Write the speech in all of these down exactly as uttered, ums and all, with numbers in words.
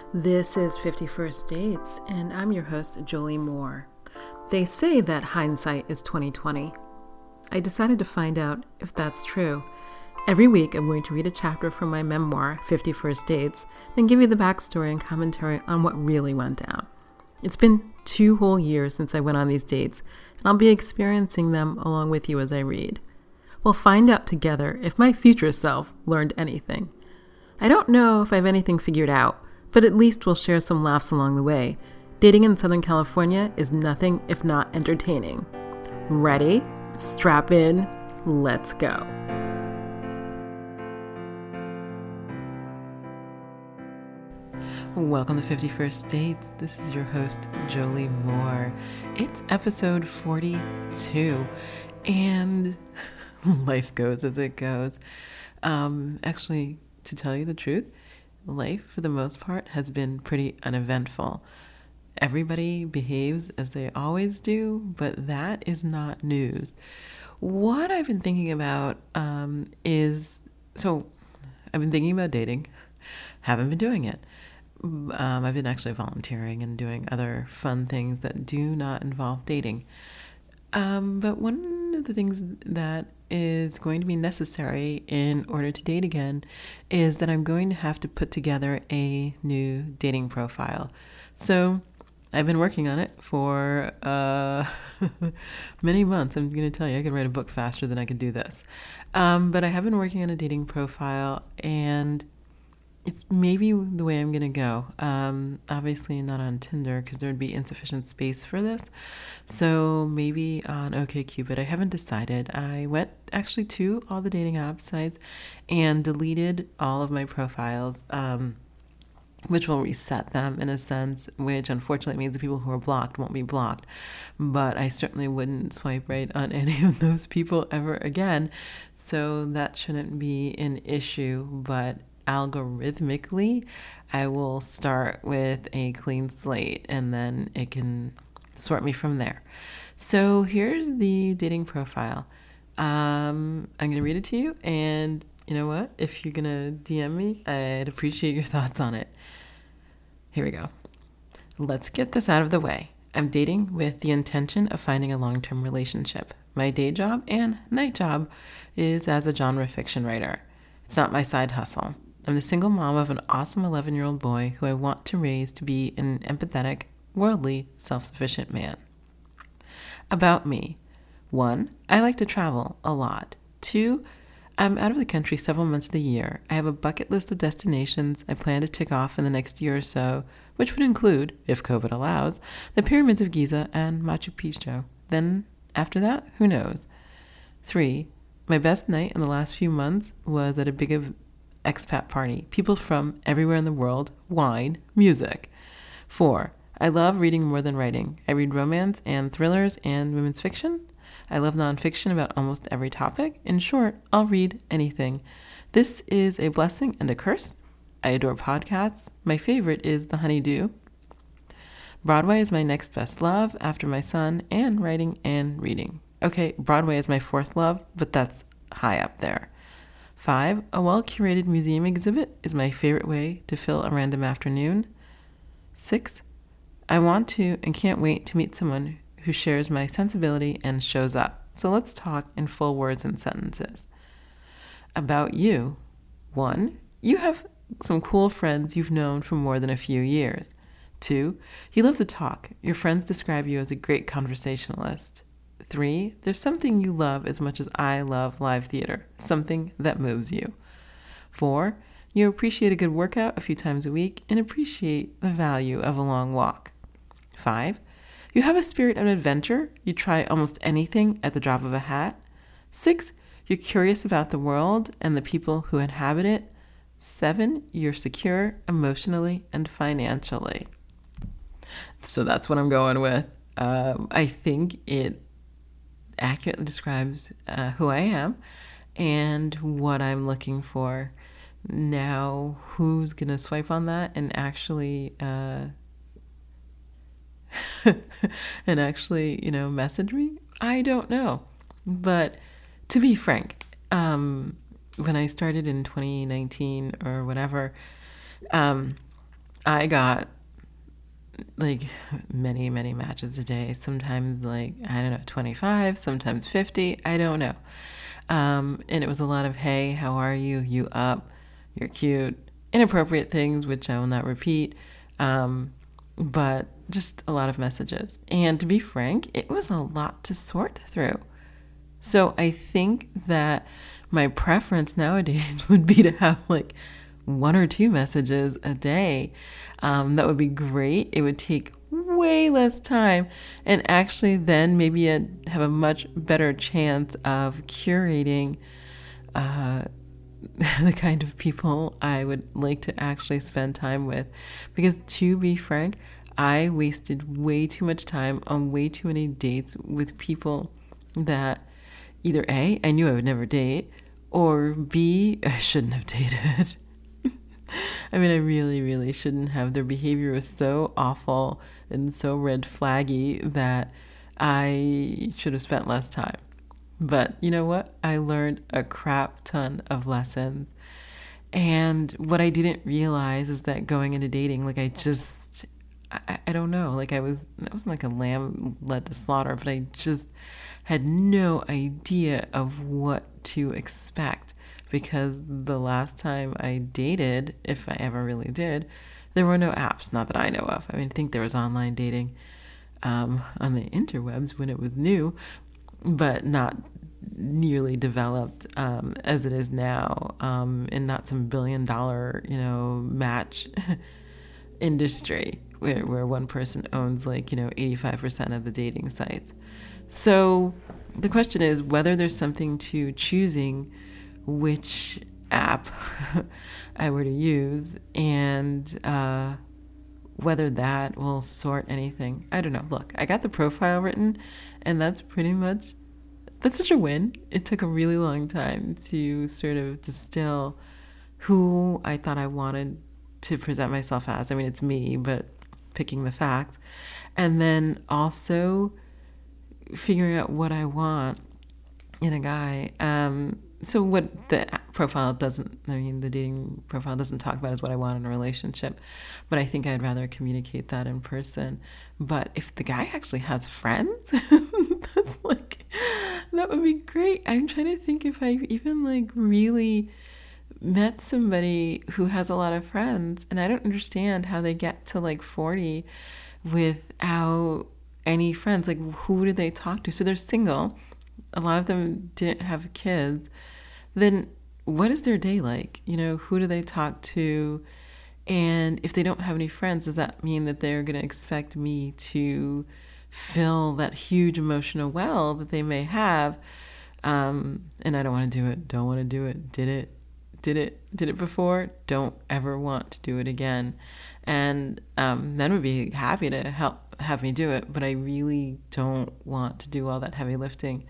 This is fifty-first Dates, and I'm your host, Jolie Moore. They say that hindsight is twenty twenty. I decided to find out if that's true. Every week, I'm going to read a chapter from my memoir, fifty-first Dates, then give you the backstory and commentary on what really went down. It's been two whole years since I went on these dates, and I'll be experiencing them along with you as I read. We'll find out together if my future self learned anything. I don't know if I have anything figured out, but at least we'll share some laughs along the way. Dating in Southern California is nothing if not entertaining. Ready? Strap in. Let's go. Welcome to fifty-first Dates. This is your host, Jolie Moore. It's episode forty-two, and life goes as it goes. Um, actually, to tell you the truth, life, for the most part, has been pretty uneventful. Everybody behaves as they always do, but that is not news. What I've been thinking about um, is, so I've been thinking about dating, haven't been doing it. Um, I've been actually volunteering and doing other fun things that do not involve dating. Um, but one of the things that is going to be necessary in order to date again is that I'm going to have to put together a new dating profile. So I've been working on it for uh, many months. I'm going to tell you, I could write a book faster than I could do this. Um, but I have been working on a dating profile, and it's maybe the way I'm going to go. Um, obviously not on Tinder because there would be insufficient space for this. So maybe on OkCupid. I haven't decided. I went actually to all the dating app sites and deleted all of my profiles, um, which will reset them in a sense, which unfortunately means the people who are blocked won't be blocked. But I certainly wouldn't swipe right on any of those people ever again. So that shouldn't be an issue, but algorithmically, I will start with a clean slate and then it can sort me from there. So here's the dating profile. Um, I'm going to read it to you, and you know what? If you're going to D M me, I'd appreciate your thoughts on it. Here we go. Let's get this out of the way. I'm dating with the intention of finding a long-term relationship. My day job and night job is as a genre fiction writer. It's not my side hustle. I'm the single mom of an awesome eleven-year-old boy who I want to raise to be an empathetic, worldly, self-sufficient man. About me. One, I like to travel a lot. Two, I'm out of the country several months of the year. I have a bucket list of destinations I plan to tick off in the next year or so, which would include, if COVID allows, the pyramids of Giza and Machu Picchu. Then, after that, who knows? Three, my best night in the last few months was at a big of expat party. People from everywhere in the world, wine, music. Four, I love reading more than writing. I read romance and thrillers and women's fiction. I love nonfiction about almost every topic. In short, I'll read anything. This is a blessing and a curse. I adore podcasts. My favorite is The Honeydew. Broadway is my next best love after my son and writing and reading. Okay, Broadway is my fourth love, but that's high up there. Five, a well-curated museum exhibit is my favorite way to fill a random afternoon. Six, I want to and can't wait to meet someone who shares my sensibility and shows up. So let's talk in full words and sentences. About you. One, you have some cool friends you've known for more than a few years. Two, you love to talk. Your friends describe you as a great conversationalist. Three, there's something you love as much as I love live theater, something that moves you. Four, you appreciate a good workout a few times a week and appreciate the value of a long walk. Five, you have a spirit of adventure. You try almost anything at the drop of a hat. Six, you're curious about the world and the people who inhabit it. Seven, you're secure emotionally and financially. So that's what I'm going with. Um, I think it accurately describes uh, who I am and what I'm looking for. Now, who's going to swipe on that and actually uh, and actually, you know, message me? I don't know. But to be frank, um, when I started in twenty nineteen or whatever, um, I got like many, many matches a day. Sometimes like, I don't know, twenty-five, sometimes fifty. I don't know. Um, and it was a lot of, hey, how are you? You up? You're cute. Inappropriate things, which I will not repeat. Um, but just a lot of messages. And to be frank, it was a lot to sort through. So I think that my preference nowadays would be to have like one or two messages a day. Um, that would be great. It would take way less time. And actually then maybe I'd have a much better chance of curating uh, the kind of people I would like to actually spend time with. Because to be frank, I wasted way too much time on way too many dates with people that either A, I knew I would never date, or B, I shouldn't have dated. I mean, I really, really shouldn't have. Their behavior was so awful and so red flaggy that I should have spent less time. But you know what? I learned a crap ton of lessons. And what I didn't realize is that going into dating, like I just, I, I don't know, like I was, I wasn't like a lamb led to slaughter, but I just had no idea of what to expect. Because the last time I dated, if I ever really did, there were no apps, not that I know of. I mean, I think there was online dating um, on the interwebs when it was new, but not nearly developed um, as it is now, um, and not some billion dollar, you know, match industry where, where one person owns like, you know, eighty-five percent of the dating sites. So the question is whether there's something to choosing which app I were to use, and uh, whether that will sort anything. I don't know. Look, I got the profile written, and that's pretty much, that's such a win. It took a really long time to sort of distill who I thought I wanted to present myself as. I mean, it's me, but picking the facts. And then also figuring out what I want in a guy. Um, So what the profile doesn't, I mean, the dating profile doesn't talk about is what I want in a relationship, but I think I'd rather communicate that in person. But if the guy actually has friends, that's like, that would be great. I'm trying to think if I even like really met somebody who has a lot of friends, and I don't understand how they get to like forty without any friends. Like, who do they talk to? So they're single. A lot of them didn't have kids. Then what is their day like? You know, who do they talk to? And if they don't have any friends, does that mean that they're going to expect me to fill that huge emotional well that they may have? Um, and I don't want to do it. Don't want to do it. Did it. Did it. Did it before. Don't ever want to do it again. And um, men would be happy to help have me do it, but I really don't want to do all that heavy lifting.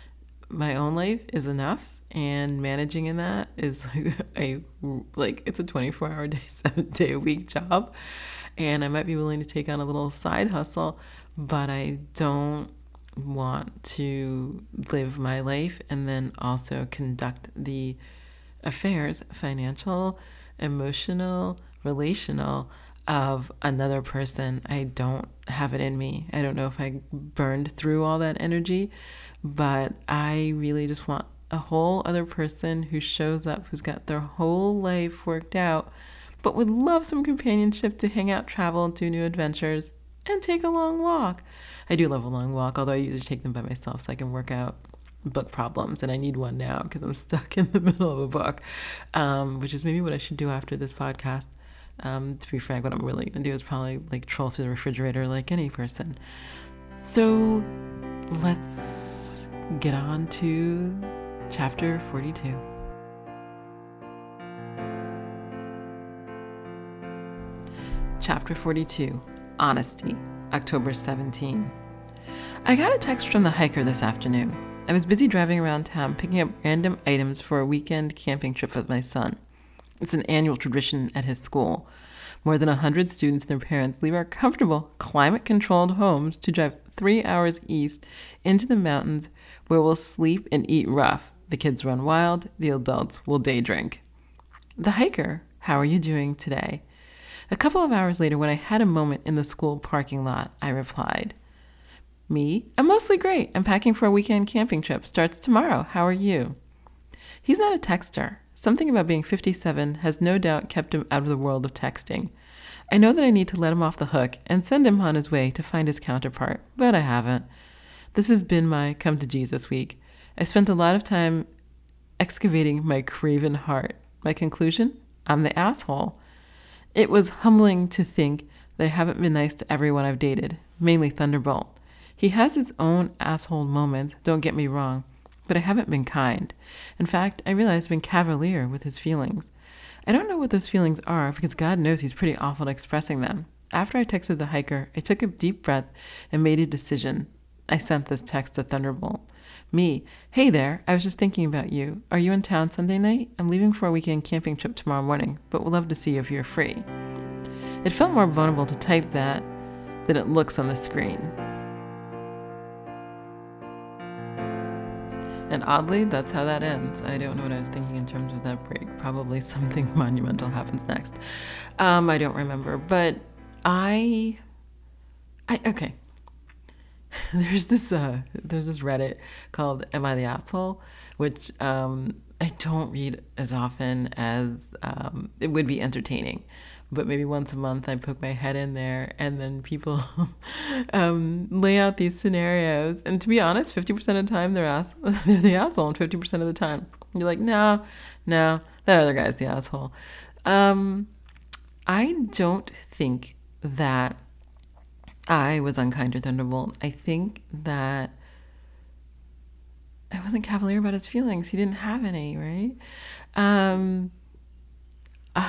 My own life is enough, and managing in that is like a like it's a twenty-four hour day, seven day a week job, and I might be willing to take on a little side hustle, but I don't want to live my life and then also conduct the affairs, financial, emotional, relational, of another person. I don't have it in me. I don't know if I burned through all that energy, but I really just want a whole other person who shows up, who's got their whole life worked out, but would love some companionship to hang out, travel, do new adventures, and take a long walk. I do love a long walk, although I usually take them by myself so I can work out book problems, and I need one now because I'm stuck in the middle of a book, um, which is maybe what I should do after this podcast. Um, to be frank, what I'm really going to do is probably like troll through the refrigerator like any person. So let's get on to chapter forty-two. Chapter forty-two, Honesty, October seventeenth. I got a text from the hiker this afternoon. I was busy driving around town picking up random items for a weekend camping trip with my son. It's an annual tradition at his school. More than one hundred students and their parents leave our comfortable, climate-controlled homes to drive three hours east into the mountains where we'll sleep and eat rough. The kids run wild, the adults will day drink. The hiker, how are you doing today? A couple of hours later, when I had a moment in the school parking lot, I replied, "Me? I'm mostly great. I'm packing for a weekend camping trip. Starts tomorrow. How are you?" He's not a texter. Something about being fifty-seven has no doubt kept him out of the world of texting. I know that I need to let him off the hook and send him on his way to find his counterpart, but I haven't. This has been my come to Jesus week. I spent a lot of time excavating my craven heart. My conclusion? I'm the asshole. It was humbling to think that I haven't been nice to everyone I've dated, mainly Thunderbolt. He has his own asshole moments, don't get me wrong, but I haven't been kind. In fact, I realize I've been cavalier with his feelings. I don't know what those feelings are because God knows he's pretty awful at expressing them. After I texted the hiker, I took a deep breath and made a decision. I sent this text to Thunderbolt. Me, hey there, I was just thinking about you. Are you in town Sunday night? I'm leaving for a weekend camping trip tomorrow morning, but would love to see you if you're free. It felt more vulnerable to type that than it looks on the screen. And oddly, that's how that ends. I don't know what I was thinking in terms of that break. Probably something monumental happens next. Um, I don't remember, but I, I okay. There's this uh, there's this Reddit called "Am I the Asshole?" which um, I don't read as often as um, it would be entertaining. But maybe once a month I poke my head in there, and then people um, lay out these scenarios. And to be honest, fifty percent of the time they're, ass- they're the asshole, and fifty percent of the time you're like, no, no, that other guy's the asshole. Um, I don't think that I was unkind to Thunderbolt. I think that I wasn't cavalier about his feelings. He didn't have any, right? Um, uh,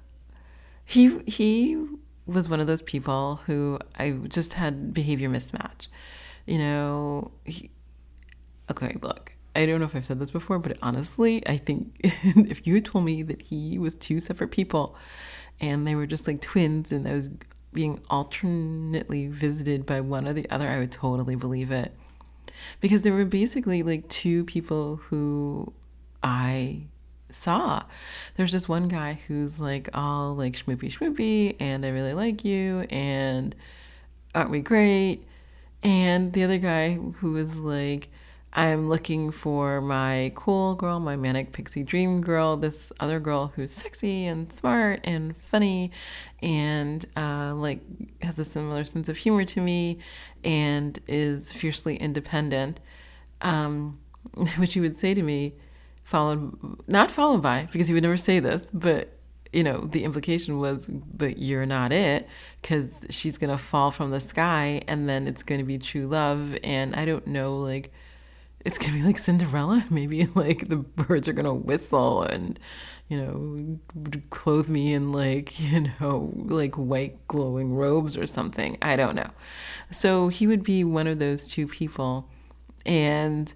he he was one of those people who I just had behavior mismatch. You know, he, okay, look, I don't know if I've said this before, but honestly, I think if you had told me that he was two separate people and they were just like twins and I was being alternately visited by one or the other, I would totally believe it. Because there were basically like two people who I saw. There's this one guy who's like all like schmoopy schmoopy and I really like you and aren't we great? And the other guy who was like, I'm looking for my cool girl, my manic pixie dream girl, this other girl who's sexy and smart and funny and uh, like has a similar sense of humor to me and is fiercely independent, um, which he would say to me, followed, not followed by, because he would never say this, but you know, the implication was, but you're not it, because she's going to fall from the sky and then it's going to be true love. And I don't know, like, it's going to be like Cinderella. Maybe like the birds are going to whistle and, you know, clothe me in like, you know, like white glowing robes or something. I don't know. So he would be one of those two people. And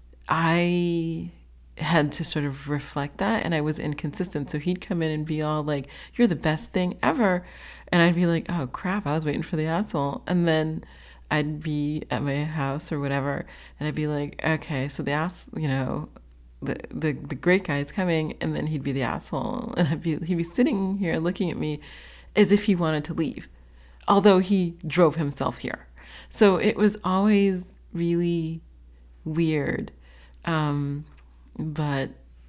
I had to sort of reflect that, and I was inconsistent. So he'd come in and be all like, you're the best thing ever. And I'd be like, oh crap, I was waiting for the asshole. And then I'd be at my house or whatever, and I'd be like, okay, so the ass, you know, the the, the great guy is coming, and then he'd be the asshole, and I'd be he'd be sitting here looking at me as if he wanted to leave, although he drove himself here. So it was always really weird, um, but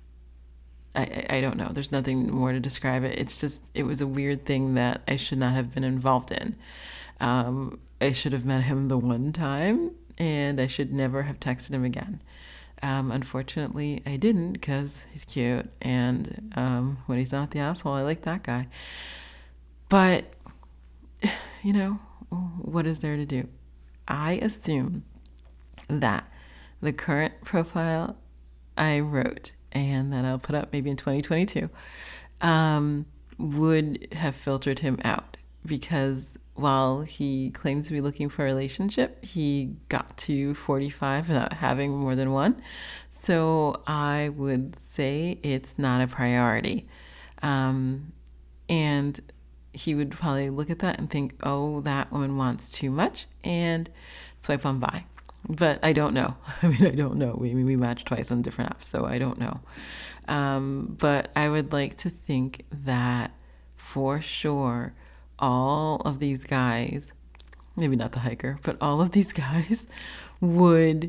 I I don't know. There's nothing more to describe it. It's just it was a weird thing that I should not have been involved in. Um, I should have met him the one time, and I should never have texted him again. Um, unfortunately, I didn't because he's cute, and um, when he's not the asshole, I like that guy. But, you know, what is there to do? I assume that the current profile I wrote and that I'll put up maybe in twenty twenty-two um, would have filtered him out, because while he claims to be looking for a relationship, he got to forty-five without having more than one. So I would say it's not a priority. Um, and he would probably look at that and think, oh, that woman wants too much, and swipe on by. But I don't know. I mean, I don't know. We we matched twice on different apps, so I don't know. Um, but I would like to think that for sure all of these guys, maybe not the hiker, but all of these guys would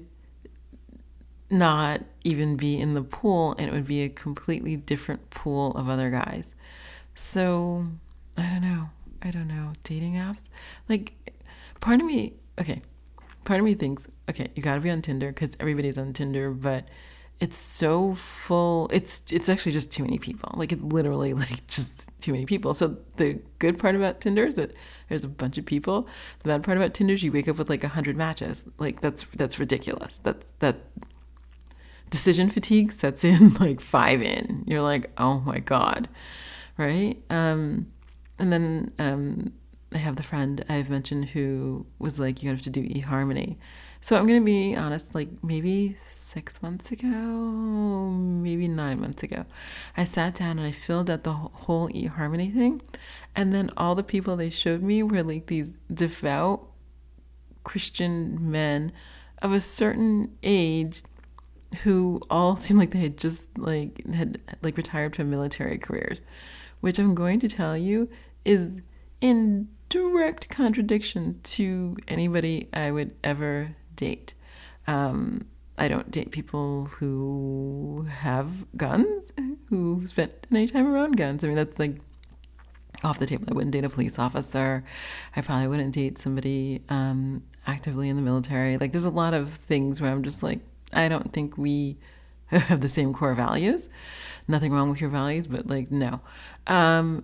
not even be in the pool, and it would be a completely different pool of other guys. So I don't know. I don't know. Dating apps? Like, part of me, okay, part of me thinks, okay, you gotta be on Tinder because everybody's on Tinder, but it's so full. It's it's actually just too many people. Like, it's literally like just too many people. So the good part about Tinder is that there's a bunch of people. The bad part about Tinder is you wake up with like a hundred matches. Like, that's that's ridiculous. That that decision fatigue sets in like five in. You're like, oh my God, right? Um, and then um, I have the friend I've mentioned who was like, you have to do eHarmony. So I'm going to be honest, like maybe six months ago, maybe nine months ago, I sat down and I filled out the whole eHarmony thing. And then all the people they showed me were like these devout Christian men of a certain age who all seemed like they had just like had like retired from military careers, which I'm going to tell you is in direct contradiction to anybody I would ever date. Um, I don't date people who have guns, who spent any time around guns. I mean, that's like off the table. I wouldn't date a police officer. I probably wouldn't date somebody um, actively in the military. Like, there's a lot of things where I'm just like, I don't think we have the same core values. Nothing wrong with your values, but like, no. Um,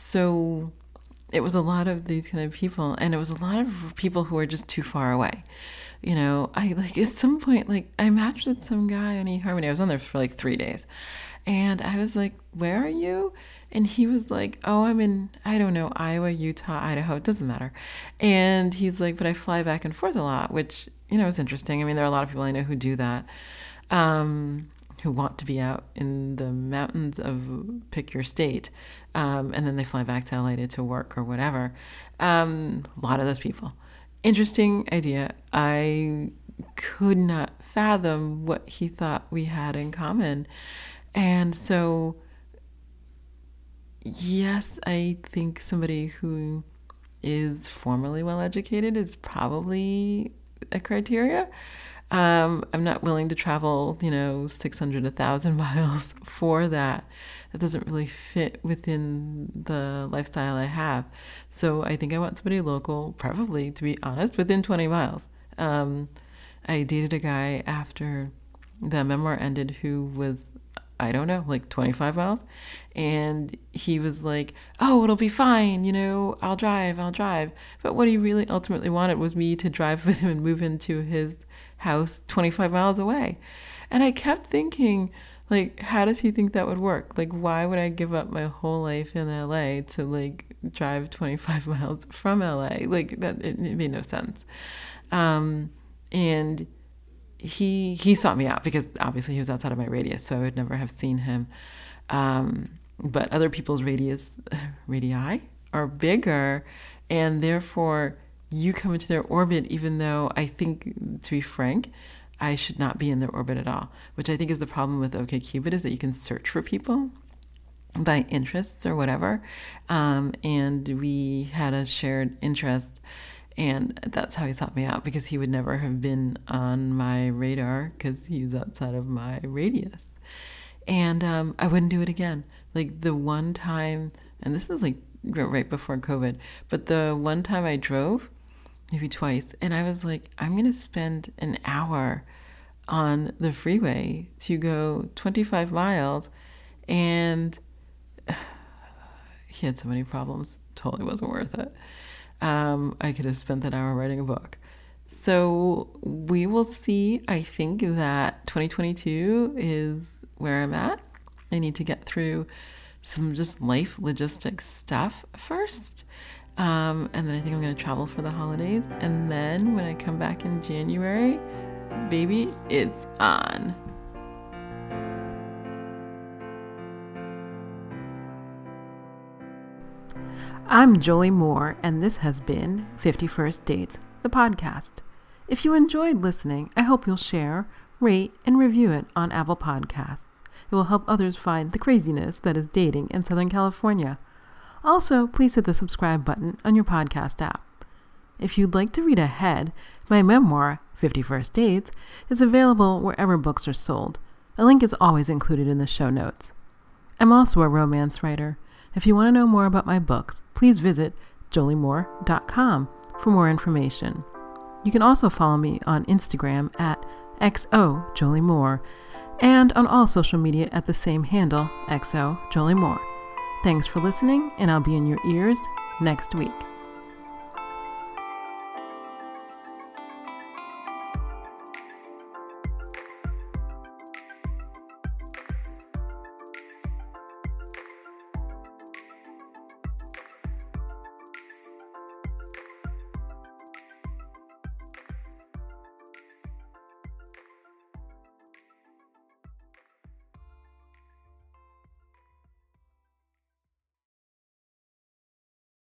so it was a lot of these kind of people, and it was a lot of people who are just too far away. You know, I like at some point, like I matched with some guy on eHarmony. I was on there for like three days. And I was like, where are you? And he was like, oh, I'm in, I don't know, Iowa, Utah, Idaho. It doesn't matter. And he's like, but I fly back and forth a lot, which, you know, is interesting. I mean, there are a lot of people I know who do that, um, who want to be out in the mountains of pick your state. Um, and then they fly back to L A to work or whatever. Um, a lot of those people. Interesting idea. I could not fathom what he thought we had in common. And so, yes, I think somebody who is formally well educated is probably a criteria. Um, I'm not willing to travel, you know, six hundred, one thousand miles for that. That doesn't really fit within the lifestyle I have. So I think I want somebody local, preferably, to be honest, within twenty miles. Um, I dated a guy after the memoir ended who was, I don't know, like twenty-five miles. And he was like, oh, it'll be fine. You know, I'll drive, I'll drive. But what he really ultimately wanted was me to drive with him and move into his house twenty-five miles away. And I kept thinking, like, how does he think that would work? Like, why would I give up my whole life in L A to like drive twenty-five miles from L A? Like, that, it, it made no sense. Um, and he he sought me out because obviously he was outside of my radius, so I would never have seen him. Um, but other people's radius radii are bigger, and therefore you come into their orbit, even though I think, to be frank, I should not be in their orbit at all, which I think is the problem with OkCupid, is that you can search for people by interests or whatever. Um, and we had a shared interest, and that's how he sought me out, because he would never have been on my radar because he's outside of my radius. And um, I wouldn't do it again. Like the one time, and this is like right before COVID, but the one time I drove, maybe twice, and I was like, I'm going to spend an hour on the freeway to go twenty-five miles, and he had so many problems, totally wasn't worth it. Um, I could have spent that hour writing a book. So we will see. I think that twenty twenty-two is where I'm at. I need to get through some just life logistics stuff first. Um, and then I think I'm going to travel for the holidays. And then when I come back in January, baby, it's on. I'm Jolie Moore, and this has been fifty-first Dates, the podcast. If you enjoyed listening, I hope you'll share, rate, and review it on Apple Podcasts. It will help others find the craziness that is dating in Southern California. Also, please hit the subscribe button on your podcast app. If you'd like to read ahead, my memoir, fifty First Dates, is available wherever books are sold. A link is always included in the show notes. I'm also a romance writer. If you want to know more about my books, please visit jolie moore dot com for more information. You can also follow me on Instagram at X O Jolie Moore and on all social media at the same handle, X O Jolie Moore. Thanks for listening, and I'll be in your ears next week.